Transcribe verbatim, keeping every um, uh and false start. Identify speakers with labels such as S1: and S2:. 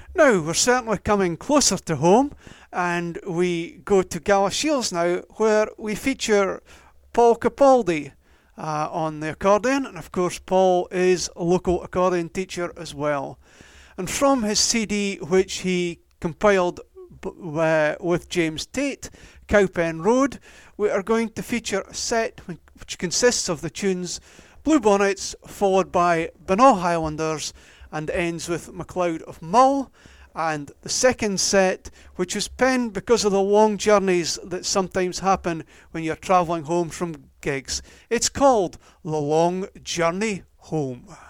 S1: Now, we're certainly coming closer to home, and we go to Galashiels now, where we feature Paul Capaldi uh, on the accordion, and of course, Paul is a local accordion teacher as well. And from his C D, which he compiled uh, with James Tate, Cowpen Road, we are going to feature a set which consists of the tunes Bluebonnets, followed by Bunau Highlanders, and ends with MacLeod of Mull, and the second set, which was penned because of the long journeys that sometimes happen when you're travelling home from gigs. It's called The Long Journey Home.